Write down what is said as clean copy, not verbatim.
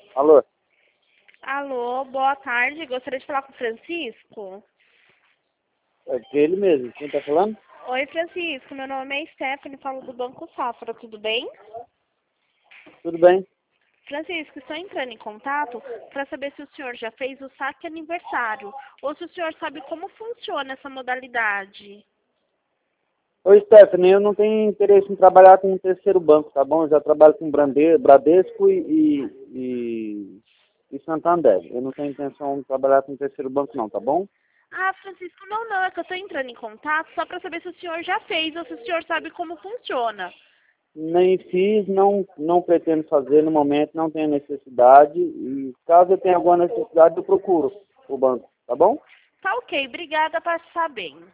Alô? Alô, boa tarde. Gostaria de falar com o Francisco. É ele mesmo. Quem tá falando? Oi, Francisco. Meu nome é Stephanie, falo do Banco Safra. Tudo bem? Tudo bem? Francisco, estou entrando em contato para saber se o senhor já fez o saque aniversário ou se o senhor sabe como funciona essa modalidade. Oi, Stephanie. Eu não tenho interesse em trabalhar com um terceiro banco, tá bom? Eu já trabalho com Bradesco e Santander. Eu não tenho intenção de trabalhar com um terceiro banco, não, tá bom? Ah, Francisco, não, é que eu estou entrando em contato só para saber se o senhor já fez ou se o senhor sabe como funciona. Nem fiz, não pretendo fazer no momento, não tenho necessidade. E caso eu tenha alguma necessidade, eu procuro o banco, tá bom? Tá ok, obrigada, passar bem.